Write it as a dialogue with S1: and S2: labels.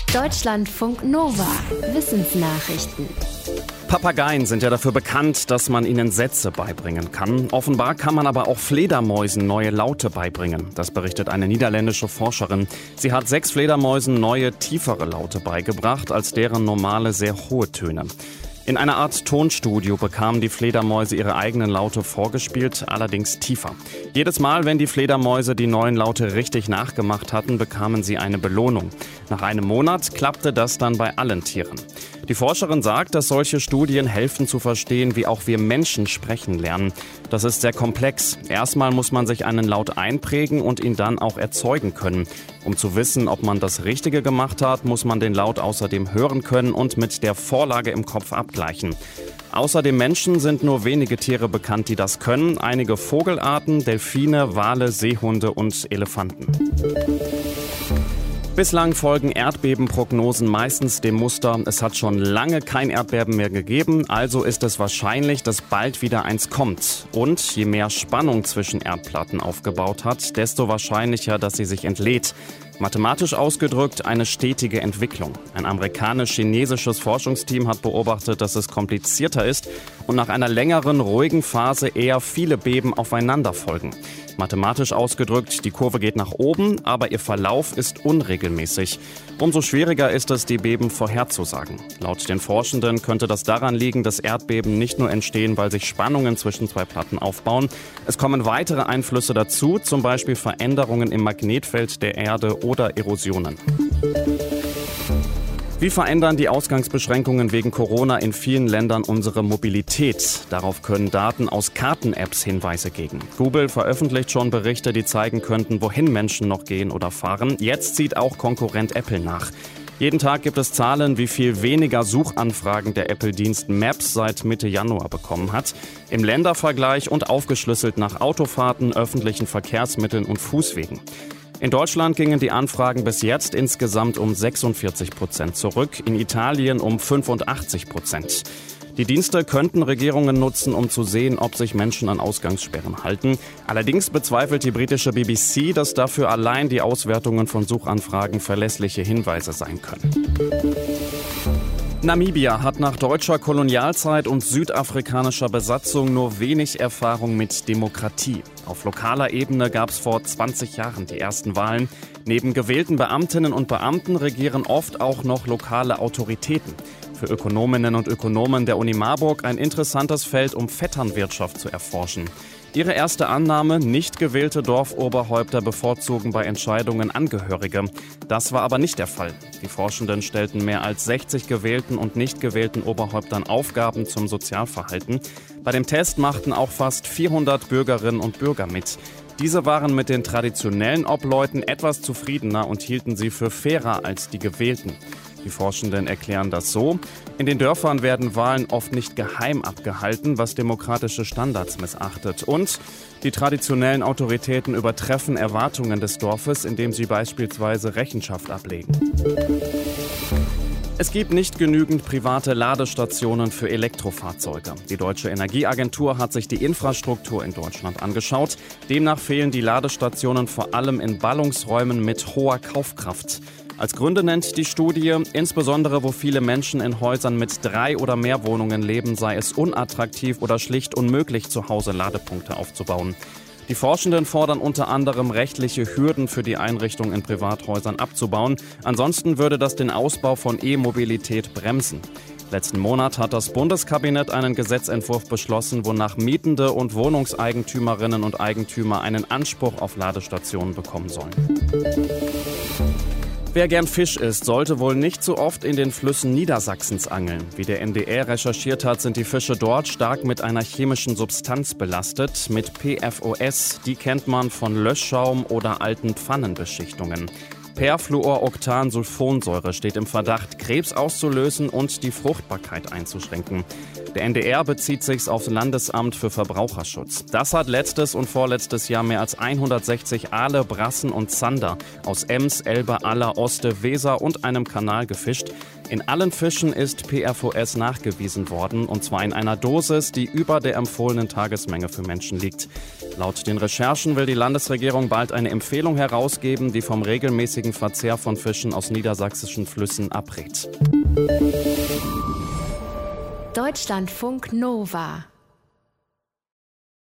S1: Deutschlandfunk Nova. Wissensnachrichten.
S2: Papageien sind ja dafür bekannt, dass man ihnen Sätze beibringen kann. Offenbar kann man aber auch Fledermäusen neue Laute beibringen. Das berichtet eine niederländische Forscherin. Sie hat 6 Fledermäusen neue, tiefere Laute beigebracht als deren normale, sehr hohe Töne. In einer Art Tonstudio bekamen die Fledermäuse ihre eigenen Laute vorgespielt, allerdings tiefer. Jedes Mal, wenn die Fledermäuse die neuen Laute richtig nachgemacht hatten, bekamen sie eine Belohnung. Nach einem Monat klappte das dann bei allen Tieren. Die Forscherin sagt, dass solche Studien helfen zu verstehen, wie auch wir Menschen sprechen lernen. Das ist sehr komplex. Erstmal muss man sich einen Laut einprägen und ihn dann auch erzeugen können. Um zu wissen, ob man das Richtige gemacht hat, muss man den Laut außerdem hören können und mit der Vorlage im Kopf abgleichen. Außer dem Menschen sind nur wenige Tiere bekannt, die das können. Einige Vogelarten, Delfine, Wale, Seehunde und Elefanten. Bislang folgen Erdbebenprognosen meistens dem Muster, es hat schon lange kein Erdbeben mehr gegeben, also ist es wahrscheinlich, dass bald wieder eins kommt. Und je mehr Spannung zwischen Erdplatten aufgebaut hat, desto wahrscheinlicher, dass sie sich entlädt. Mathematisch ausgedrückt eine stetige Entwicklung. Ein amerikanisch-chinesisches Forschungsteam hat beobachtet, dass es komplizierter ist und nach einer längeren, ruhigen Phase eher viele Beben aufeinander folgen. Mathematisch ausgedrückt, die Kurve geht nach oben, aber ihr Verlauf ist unregelmäßig. Umso schwieriger ist es, die Beben vorherzusagen. Laut den Forschenden könnte das daran liegen, dass Erdbeben nicht nur entstehen, weil sich Spannungen zwischen 2 Platten aufbauen. Es kommen weitere Einflüsse dazu, zum Beispiel Veränderungen im Magnetfeld der Erde oder Erosionen. Wie verändern die Ausgangsbeschränkungen wegen Corona in vielen Ländern unsere Mobilität? Darauf können Daten aus Karten-Apps Hinweise geben. Google veröffentlicht schon Berichte, die zeigen könnten, wohin Menschen noch gehen oder fahren. Jetzt zieht auch Konkurrent Apple nach. Jeden Tag gibt es Zahlen, wie viel weniger Suchanfragen der Apple-Dienst Maps seit Mitte Januar bekommen hat. Im Ländervergleich und aufgeschlüsselt nach Autofahrten, öffentlichen Verkehrsmitteln und Fußwegen. In Deutschland gingen die Anfragen bis jetzt insgesamt um 46% zurück, in Italien um 85%. Die Dienste könnten Regierungen nutzen, um zu sehen, ob sich Menschen an Ausgangssperren halten. Allerdings bezweifelt die britische BBC, dass dafür allein die Auswertungen von Suchanfragen verlässliche Hinweise sein können. Namibia hat nach deutscher Kolonialzeit und südafrikanischer Besatzung nur wenig Erfahrung mit Demokratie. Auf lokaler Ebene gab es vor 20 Jahren die ersten Wahlen. Neben gewählten Beamtinnen und Beamten regieren oft auch noch lokale Autoritäten. Für Ökonominnen und Ökonomen der Uni Marburg ein interessantes Feld, um Vetternwirtschaft zu erforschen. Ihre erste Annahme, nicht gewählte Dorfoberhäupter bevorzugen bei Entscheidungen Angehörige. Das war aber nicht der Fall. Die Forschenden stellten mehr als 60 gewählten und nicht gewählten Oberhäuptern Aufgaben zum Sozialverhalten. Bei dem Test machten auch fast 400 Bürgerinnen und Bürger mit. Diese waren mit den traditionellen Obleuten etwas zufriedener und hielten sie für fairer als die gewählten. Die Forschenden erklären das so: In den Dörfern werden Wahlen oft nicht geheim abgehalten, was demokratische Standards missachtet. Und die traditionellen Autoritäten übertreffen Erwartungen des Dorfes, indem sie beispielsweise Rechenschaft ablegen. Es gibt nicht genügend private Ladestationen für Elektrofahrzeuge. Die Deutsche Energieagentur hat sich die Infrastruktur in Deutschland angeschaut. Demnach fehlen die Ladestationen vor allem in Ballungsräumen mit hoher Kaufkraft. Als Gründe nennt die Studie, insbesondere wo viele Menschen in Häusern mit 3 oder mehr Wohnungen leben, sei es unattraktiv oder schlicht unmöglich, zu Hause Ladepunkte aufzubauen. Die Forschenden fordern unter anderem, rechtliche Hürden für die Einrichtung in Privathäusern abzubauen. Ansonsten würde das den Ausbau von E-Mobilität bremsen. Letzten Monat hat das Bundeskabinett einen Gesetzentwurf beschlossen, wonach Mietende und Wohnungseigentümerinnen und Eigentümer einen Anspruch auf Ladestationen bekommen sollen. Wer gern Fisch isst, sollte wohl nicht so oft in den Flüssen Niedersachsens angeln. Wie der NDR recherchiert hat, sind die Fische dort stark mit einer chemischen Substanz belastet, mit PFOS. Die kennt man von Löschschaum oder alten Pfannenbeschichtungen. Perfluoroktansulfonsäure steht im Verdacht, Krebs auszulösen und die Fruchtbarkeit einzuschränken. Der NDR bezieht sich aufs Landesamt für Verbraucherschutz. Das hat letztes und vorletztes Jahr mehr als 160 Aale, Brassen und Zander aus Ems, Elbe, Aller, Oste, Weser und einem Kanal gefischt. In allen Fischen ist PFOS nachgewiesen worden, und zwar in einer Dosis, die über der empfohlenen Tagesmenge für Menschen liegt. Laut den Recherchen will die Landesregierung bald eine Empfehlung herausgeben, die vom regelmäßigen Verzehr von Fischen aus niedersächsischen Flüssen abrät.
S1: Deutschlandfunk Nova